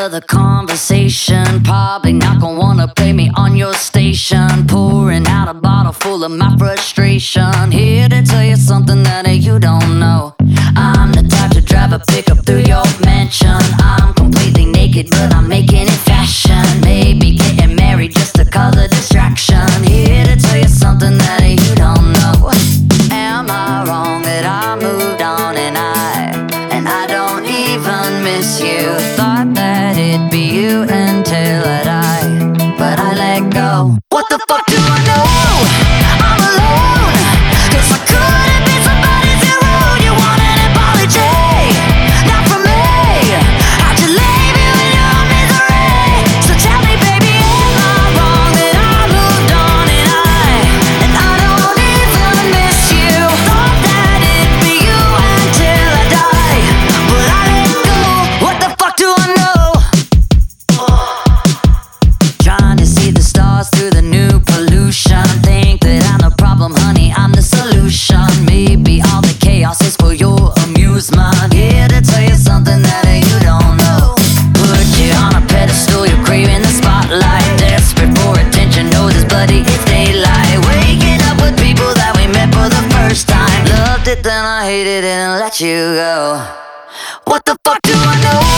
of the conversation. Probably not gonna wanna play me on your station. Pouring out a bottle full of my frustration. Here to tell you something that you don't know. I'm the type to drive a pickup through your mansion. I'm completely naked, but I'm making it fashion. Maybe getting married just to cause a distraction. Here to tell you something that you don't know. Am I wrong that I moved on and I don't even miss you? Thought that it'd be you until I die, but I let go. What the fuck do I know? I'm alone, 'cause I couldn't be somebody's hero. You want an apology? Not from me. How'd you leave you in your misery? So tell me, baby, am I wrong that I moved on and I don't even miss you? Thought that it'd be you until I die, but I let go. What the fuck do I know? Trying to see the stars through the new pollution. Think that I'm the problem, honey, I'm the solution. Maybe all the chaos is for your amusement. Here to tell you something that you don't know. Put you on a pedestal, you're craving the spotlight. Desperate for attention, know this bloody it's daylight. Waking up with people that we met for the first time. Loved it, then I hated it and let you go. What the fuck do I know?